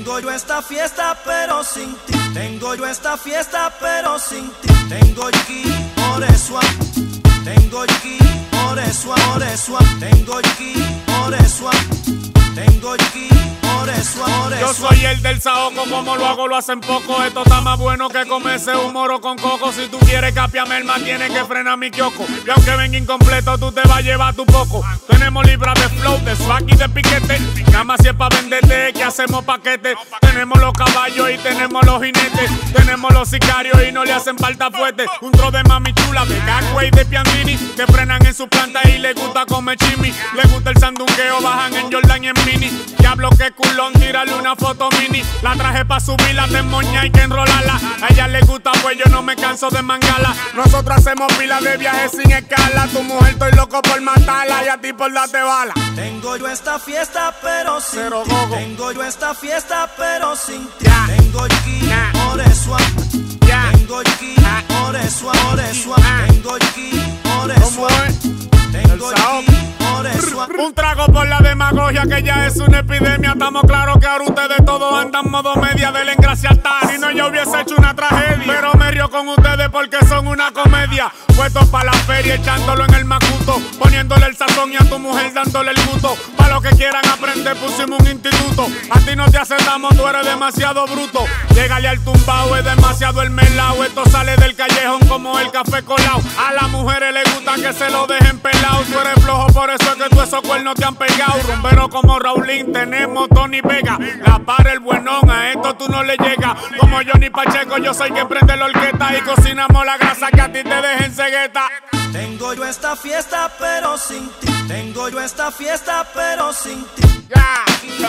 Tengo yo esta fiesta pero sin ti. Tengo yo esta fiesta pero sin ti. Tengo aquí, por eso. Tengo aquí, por eso, por eso. Tengo aquí, por eso. Tengo aquí, por eso, por eso. Yo soy el del saoco, como lo hago lo hacen poco. Esto está más bueno que comerse un moro con coco. Si tú quieres capiarme el más, tienes que frenar mi kiosco. Y aunque venga incompleto, tú te vas a llevar tu poco. Tenemos libras de flow, de swag y de piquete. Nada más si es pa' venderte, que hacemos paquete. Tenemos los caballos y tenemos los jinetes. Tenemos los sicarios y no le hacen falta fuerte. Un tro de mami chula, de Gagway, de Piantini, que frenan en su planta y les gusta comer chimi. Les gusta el sandungueo, bajan en Jordan y en mini. Diablo que culón, tírale una foto mini. La traje pa' subirla, te moña y que enrolarla. A ella le gusta pues yo no me canso de mangala. Nosotros hacemos pilas de viajes sin escala. Tu mujer estoy loco por matarla y a ti por darte bala. Tengo yo esta fiesta pero sin Cero ti. gogo. Tengo yo esta fiesta pero sin ti. Ya. Tengo aquí, por eso. Ya. Tengo aquí, por eso, por eso. Tengo aquí, por eso. ¿Cómo es? Tengo El saoco. aquí, por eso. Un trago por la demagogia que ya es una epidemia. Estamos claros que ahora ustedes todos andan modo media del engraciatar. Si no yo hubiese hecho una tragedia, pero me río con ustedes porque son una comedia. Puestos pa' la feria echándolo en el macuto, poniéndole el sazón y a tu mujer dándole el gusto. Pa' los que quieran aprender pusimos un instituto. A ti no te aceptamos, tú eres demasiado bruto. Llegale al tumbao, es demasiado el melao. Esto sale del callejón como el café colao. A las mujeres les gusta que se lo dejen pelado. Tú eres flojo, por eso es que tú esos cuernos te han pegado. Rumbero como Raulín, tenemos Tony Vega. La para el buenón, a esto tú no le llegas. Como Johnny Pacheco, yo soy quien prende la orquesta. Y cocinamos la grasa que a ti te dejen cegueta. Tengo yo esta fiesta pero sin ti. Tengo yo esta fiesta pero sin ti. Ya,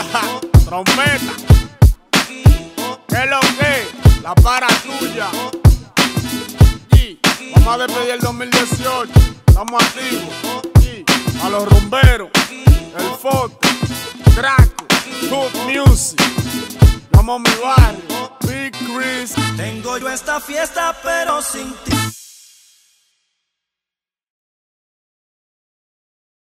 trompeta. ¿Qué es lo que? La para tuya. Y vamos a despedir el 2018. Estamos activos. Y a los rumberos, el Forte, Draco, Good Music. Vamos a mi barrio, Big Chris. Tengo yo esta fiesta pero sin ti.